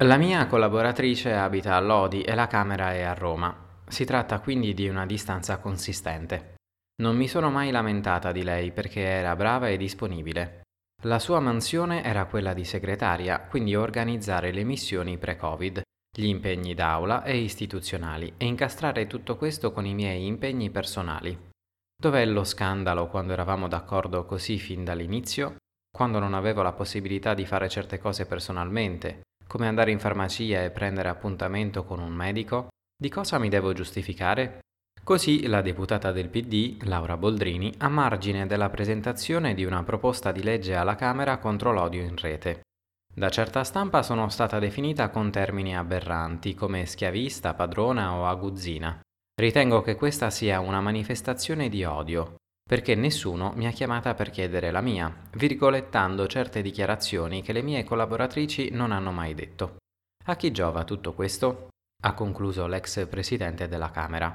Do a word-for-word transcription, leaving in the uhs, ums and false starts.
La mia collaboratrice abita a Lodi e la camera è a Roma. Si tratta quindi di una distanza consistente. Non mi sono mai lamentata di lei perché era brava e disponibile. La sua mansione era quella di segretaria, quindi organizzare le missioni pre-Covid, gli impegni d'aula e istituzionali e incastrare tutto questo con i miei impegni personali. Dov'è lo scandalo quando eravamo d'accordo così fin dall'inizio? Quando non avevo la possibilità di fare certe cose personalmente, come andare in farmacia e prendere appuntamento con un medico? Di cosa mi devo giustificare? Così la deputata del P D, Laura Boldrini, a margine della presentazione di una proposta di legge alla Camera contro l'odio in rete. Da certa stampa sono stata definita con termini aberranti come schiavista, padrona o aguzzina. Ritengo che questa sia una manifestazione di odio, perché nessuno mi ha chiamata per chiedere la mia, virgolettando certe dichiarazioni che le mie collaboratrici non hanno mai detto. A chi giova tutto questo? Ha concluso l'ex presidente della Camera.